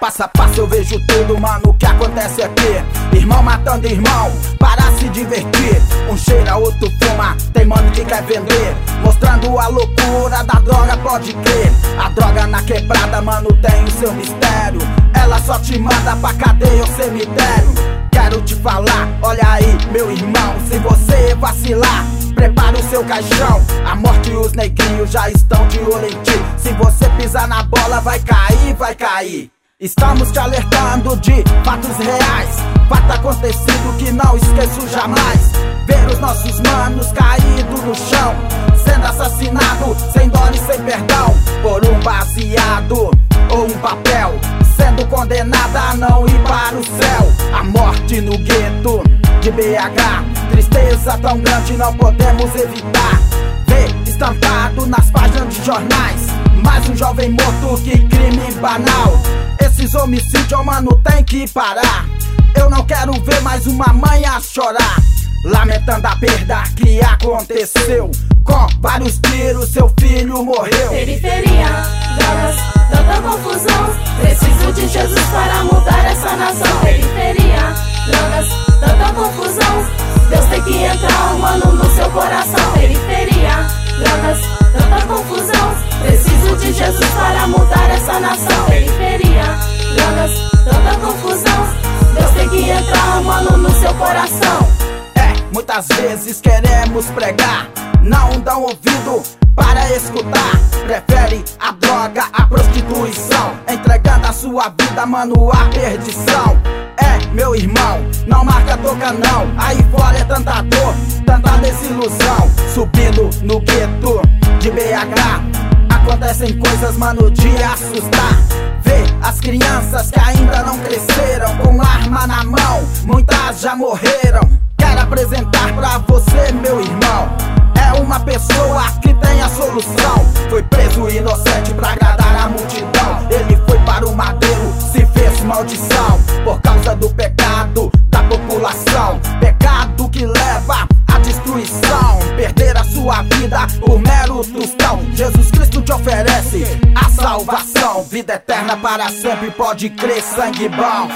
Passo a passo eu vejo tudo, mano, o que acontece aqui. Irmão matando irmão, para se divertir. Um cheira, outro fuma, tem mano que quer vender, mostrando a loucura da droga, pode crer. A droga na quebrada, mano, tem o seu mistério. Ela só te manda pra cadeia ou cemitério. Quero te falar, olha aí, meu irmão, se você vacilar, prepara o seu caixão. A morte e os neguinhos já estão de olho em ti. Se você pisar na bola, vai cair, vai cair. Estamos te alertando de fatos reais, fato acontecido que não esqueço jamais. Ver os nossos manos caídos no chão, sendo assassinado sem dó e sem perdão, por um baseado ou um papel, sendo condenada a não ir para o céu. A morte no gueto de BH, tristeza tão grande não podemos evitar. Ver estampado nas páginas de jornais, mais um jovem morto, que crime banal. Esses homicídios, mano, tem que parar. Eu não quero ver mais uma mãe a chorar, lamentando a perda que aconteceu. Com vários tiros seu filho morreu. Periferia, drogas, tanta confusão. Preciso de Jesus para mudar essa nação. Periferia, drogas, tanta confusão. Deus tem que entrar, mano, no seu coração. Periferia, drogas, tanta confusão. Preciso de Jesus para mudar essa nação. Periferia, drogas, tanta confusão. Deus tem que entrar, mano, no seu coração. Muitas vezes queremos pregar, não dão ouvido para escutar. Prefere a droga, a prostituição, entregando a sua vida, mano, à perdição. Meu irmão, não marca toca não. Aí fora é tanta dor, tanta desilusão. Subindo no gueto de BH, acontecem coisas, mano, de assustar. Ver as crianças que ainda não cresceram, com arma na mão, muitas já morreram. Quero apresentar pra você, meu irmão, é uma pessoa que tem a solução. Foi preso inocente pra agradar a multidão. Ele foi para o madeiro, se fez maldição, por causa do pecado da população. Pecado que leva à destruição, perder a sua vida por mero tostão. Jesus Cristo te oferece a salvação, vida eterna para sempre, pode crer, sangue bom.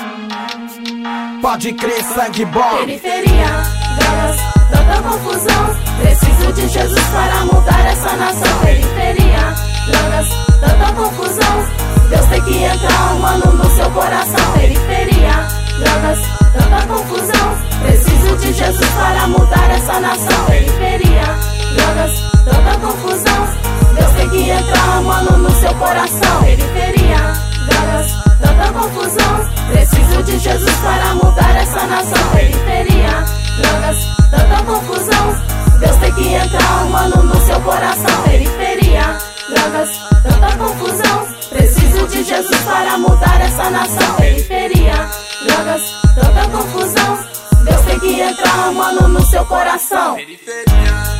Pode crer, sangue bom. Periferia, drogas, tanta confusão. Preciso de Jesus para mudar essa nação. Periferia, drogas, tanta confusão. Deus tem que entrar, mano, no seu coração. Periferia, drogas, tanta confusão. Preciso de Jesus para mudar essa nação. Periferia, drogas, tanta confusão. Deus tem que entrar, mano, no seu coração. Periferia, drogas, tanta confusão. Preciso de Jesus para mudar essa nação. Periferia, drogas, tanta confusão. Deus tem que entrar, mano, no seu coração. Periferia, drogas, tanta confusão. Preciso de Jesus para mudar essa nação. Periferia, drogas, tanta confusão. Deus tem que entrar, mano, no seu coração. Periferia.